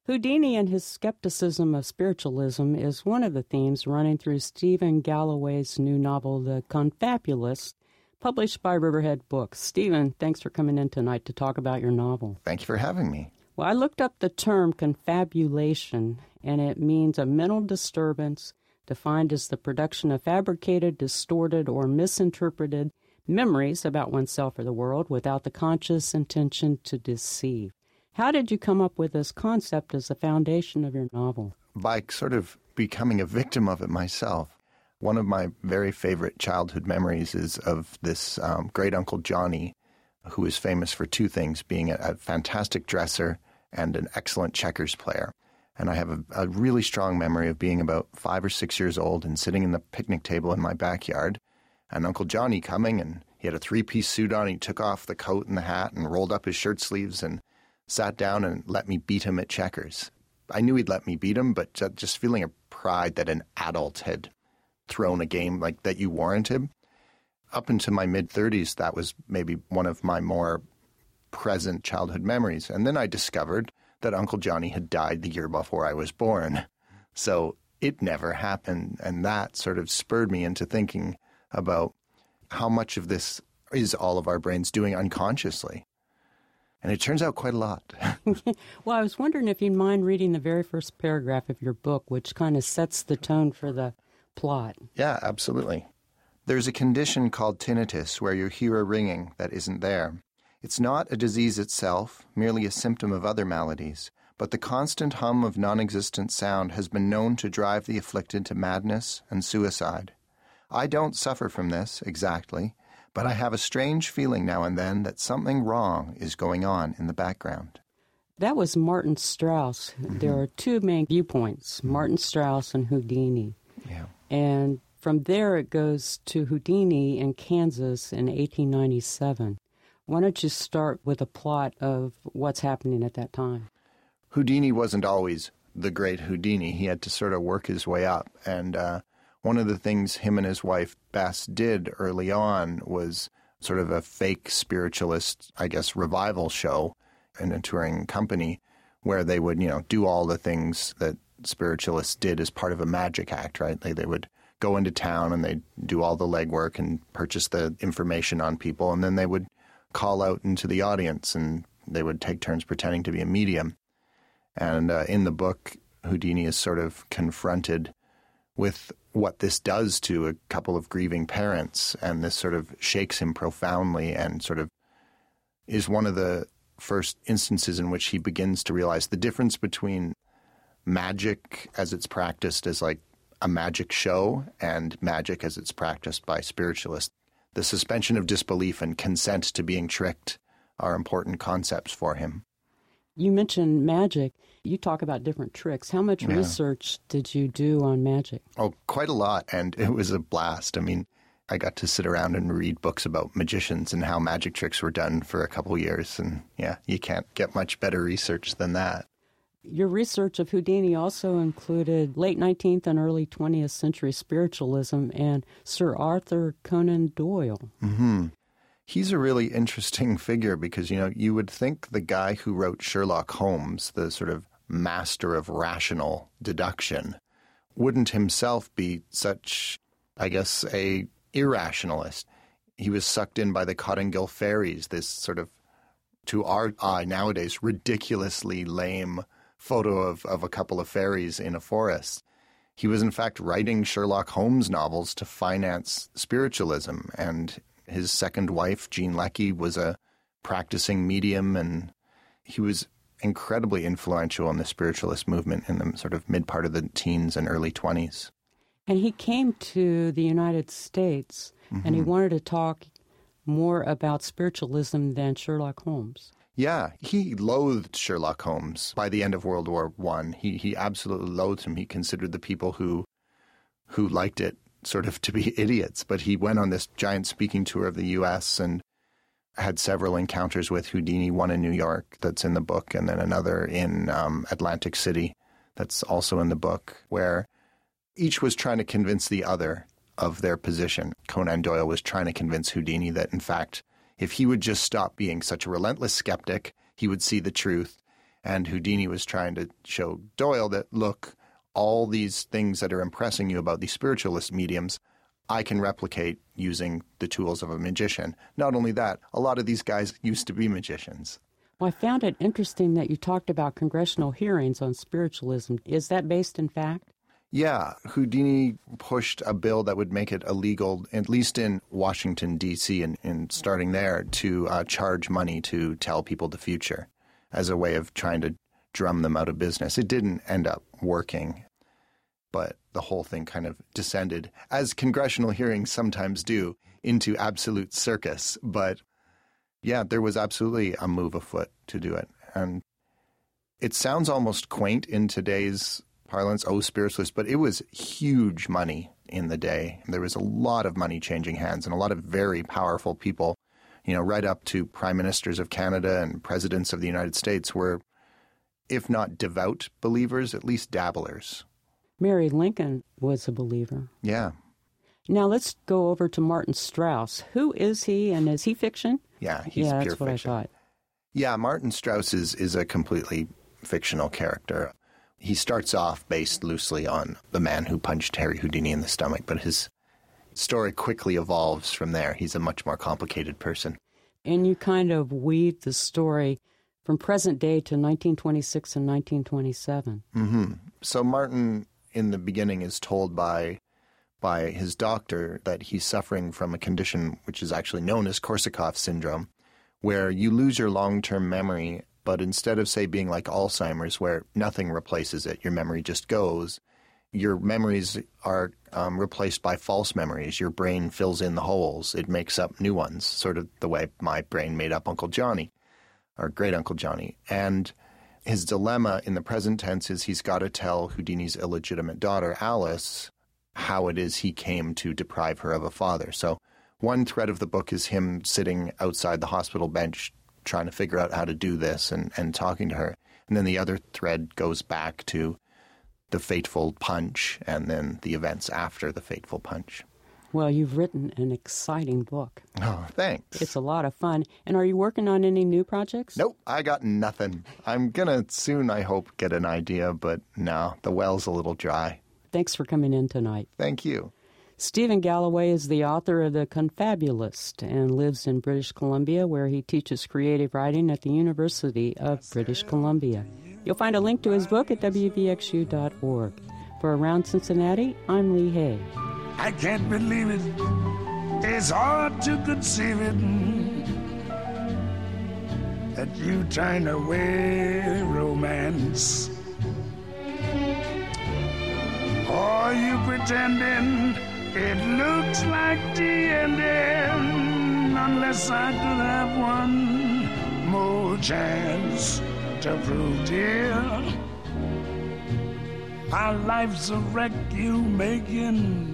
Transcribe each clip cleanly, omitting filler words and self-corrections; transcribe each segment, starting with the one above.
Houdini and his skepticism of spiritualism is one of the themes running through Stephen Galloway's new novel, The Confabulist, published by Riverhead Books. Stephen, thanks for coming in tonight to talk about your novel. Thank you for having me. Well, I looked up the term confabulation, and it means a mental disturbance defined as the production of fabricated, distorted, or misinterpreted memories about oneself or the world without the conscious intention to deceive. How did you come up with this concept as the foundation of your novel? By sort of becoming a victim of it myself. One of my very favorite childhood memories is of this great Uncle Johnny, who is famous for two things, being a fantastic dresser and an excellent checkers player. And I have a really strong memory of being about 5 or 6 years old and sitting in the picnic table in my backyard, and Uncle Johnny coming, and he had a 3-piece suit on. He took off the coat and the hat and rolled up his shirt sleeves and sat down and let me beat him at checkers. I knew he'd let me beat him, but just feeling a pride that an adult had thrown a game like that you warranted. Up into my mid-30s, that was maybe one of my more present childhood memories. And then I discovered that Uncle Johnny had died the year before I was born. So it never happened. And that sort of spurred me into thinking about how much of this is all of our brains doing unconsciously. And it turns out quite a lot. Well, I was wondering if you'd mind reading the very first paragraph of your book, which kind of sets the tone for the plot. Yeah, absolutely. There's a condition called tinnitus where you hear a ringing that isn't there. It's not a disease itself, merely a symptom of other maladies, but the constant hum of non-existent sound has been known to drive the afflicted to madness and suicide. I don't suffer from this, exactly, but I have a strange feeling now and then that something wrong is going on in the background. That was Martin Strauss. Mm-hmm. There are two main viewpoints, Martin Strauss and Houdini. Yeah. And from there it goes to Houdini in Kansas in 1897. Why don't you start with a plot of what's happening at that time? Houdini wasn't always the great Houdini. He had to sort of work his way up. And one of the things him and his wife Bess did early on was sort of a fake spiritualist, I guess, revival show in a touring company where they would, do all the things that spiritualists did as part of a magic act, right? They would go into town and they'd do all the legwork and purchase the information on people, and then they would call out into the audience and they would take turns pretending to be a medium. And in the book, Houdini is sort of confronted with what this does to a couple of grieving parents, and this sort of shakes him profoundly and sort of is one of the first instances in which he begins to realize the difference between magic as it's practiced as like a magic show and magic as it's practiced by spiritualists. The suspension of disbelief and consent to being tricked are important concepts for him. You mentioned magic. You talk about different tricks. How much research did you do on magic? Oh, quite a lot, and it was a blast. I mean, I got to sit around and read books about magicians and how magic tricks were done for a couple of years, and you can't get much better research than that. Your research of Houdini also included late 19th and early 20th century spiritualism and Sir Arthur Conan Doyle. Mm-hmm. He's a really interesting figure because, you would think the guy who wrote Sherlock Holmes, the sort of master of rational deduction, wouldn't himself be such, I guess, a irrationalist. He was sucked in by the Cottingill fairies, this sort of, to our eye nowadays, ridiculously lame photo of a couple of fairies in a forest. He was, in fact, writing Sherlock Holmes novels to finance spiritualism, and his second wife, Jean Leckie, was a practicing medium, and he was incredibly influential in the spiritualist movement in the sort of mid-part of the teens and early 20s. And he came to the United States, and he wanted to talk more about spiritualism than Sherlock Holmes. Yeah, he loathed Sherlock Holmes by the end of World War I. He absolutely loathed him. He considered the people who liked it sort of to be idiots. But he went on this giant speaking tour of the U.S. and had several encounters with Houdini, one in New York that's in the book, and then another in Atlantic City that's also in the book, where each was trying to convince the other of their position. Conan Doyle was trying to convince Houdini that, in fact, if he would just stop being such a relentless skeptic, he would see the truth. And Houdini was trying to show Doyle that, look, all these things that are impressing you about these spiritualist mediums, I can replicate using the tools of a magician. Not only that, a lot of these guys used to be magicians. Well, I found it interesting that you talked about congressional hearings on spiritualism. Is that based in fact? Yeah, Houdini pushed a bill that would make it illegal, at least in Washington, D.C., and starting there, to charge money to tell people the future as a way of trying to drum them out of business. It didn't end up working, but the whole thing kind of descended, as congressional hearings sometimes do, into absolute circus. But yeah, there was absolutely a move afoot to do it. And it sounds almost quaint in today's parlance, spiritualist, but it was huge money in the day. There was a lot of money changing hands and a lot of very powerful people, right up to prime ministers of Canada and presidents of the United States were, if not devout believers, at least dabblers. Mary Lincoln was a believer. Yeah. Now let's go over to Martin Strauss. Who is he, and is he fiction? Yeah, he's pure that's what fiction. I thought. Yeah, Martin Strauss is a completely fictional character. He starts off based loosely on the man who punched Harry Houdini in the stomach, but his story quickly evolves from there. He's a much more complicated person. And you kind of weave the story from present day to 1926 and 1927. Mm-hmm. So Martin, in the beginning, is told by his doctor that he's suffering from a condition which is actually known as Korsakoff syndrome, where you lose your long-term memory, but instead of, say, being like Alzheimer's, where nothing replaces it, your memory just goes, your memories are replaced by false memories. Your brain fills in the holes. It makes up new ones, sort of the way my brain made up Uncle Johnny, or Great Uncle Johnny. And his dilemma in the present tense is he's got to tell Houdini's illegitimate daughter, Alice, how it is he came to deprive her of a father. So one thread of the book is him sitting outside the hospital bench trying to figure out how to do this and talking to her. And then the other thread goes back to the fateful punch and then the events after the fateful punch. Well, you've written an exciting book. Oh, thanks. It's a lot of fun. And are you working on any new projects? Nope, I got nothing. I'm going to soon, I hope, get an idea, but no, the well's a little dry. Thanks for coming in tonight. Thank you. Stephen Galloway is the author of The Confabulist and lives in British Columbia, where he teaches creative writing at the University of British Columbia. You'll find a link to his book at wvxu.org. For Around Cincinnati, I'm Lee Hay. I can't believe it. It's hard to conceive it that you turn away romance. Or you pretending it looks like the ending, unless I could have one more chance to prove, dear, my life's a wreck you making.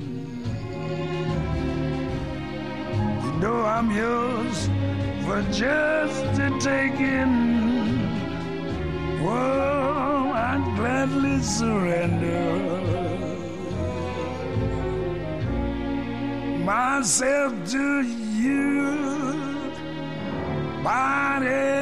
You know I'm yours for just the taking. Whoa, I'd gladly surrender myself to you, body